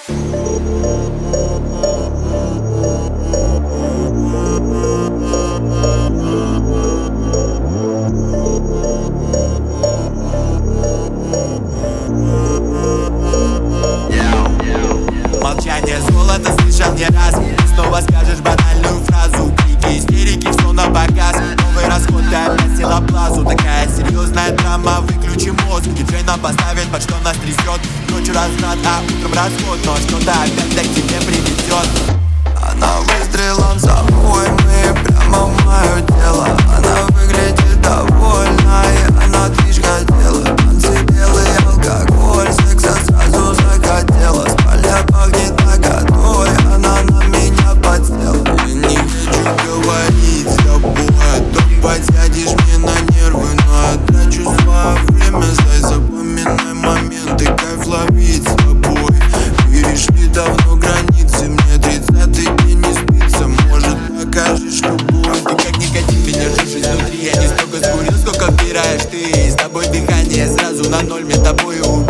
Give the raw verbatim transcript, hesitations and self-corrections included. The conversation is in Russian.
Молчание золото слышал не раз. Снова скажешь банальную фразу. Крики, истерики, все на показ. Новый расход, ты опять села плазу. Такая серьезная драма, выключи мозг. Диджей нам поставит, под что нас трясет. Ночью разврат, а утром расход. Но что-то опять-то к тебе приведет. Она выстрелом за обоймы прямо в мое тело. Она выглядит довольной, она движ хотела. Танцы белый алкоголь, секса сразу захотела. Спальня пахнет наготой, она на меня подсела. Я не хочу говорить с тобой, а то подсядешь мне на нервы. Но я трачу свое время, зай, запоминай моменты. Кайф ловить с тобой. Перешли давно границы, мне тридцатый день не спится. Может, покажешь любовь. Ты как никотин, меня жжешь изнутри. Я не столько скурил, сколько вбираешь ты. С тобой дыхание сразу на ноль, мне тобой убить.